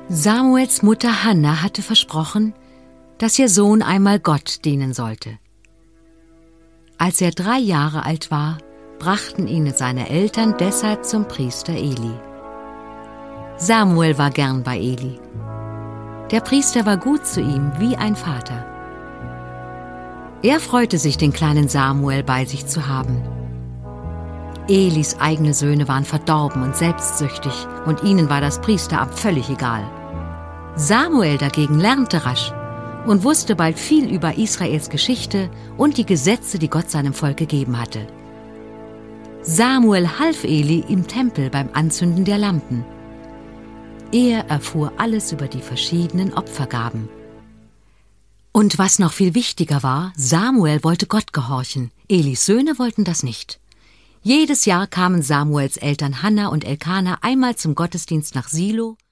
Samuels Mutter Hanna hatte versprochen, dass ihr Sohn einmal Gott dienen sollte. Als er 3 Jahre alt war, brachten ihn seine Eltern deshalb zum Priester Eli. Samuel war gern bei Eli. Der Priester war gut zu ihm wie ein Vater. Er freute sich, den kleinen Samuel bei sich zu haben. Elis eigene Söhne waren verdorben und selbstsüchtig, und ihnen war das Priesteramt völlig egal. Samuel dagegen lernte rasch und wusste bald viel über Israels Geschichte und die Gesetze, die Gott seinem Volk gegeben hatte. Samuel half Eli im Tempel beim Anzünden der Lampen. Er erfuhr alles über die verschiedenen Opfergaben. Und was noch viel wichtiger war, Samuel wollte Gott gehorchen. Elis Söhne wollten das nicht. Jedes Jahr kamen Samuels Eltern Hanna und Elkana einmal zum Gottesdienst nach Silo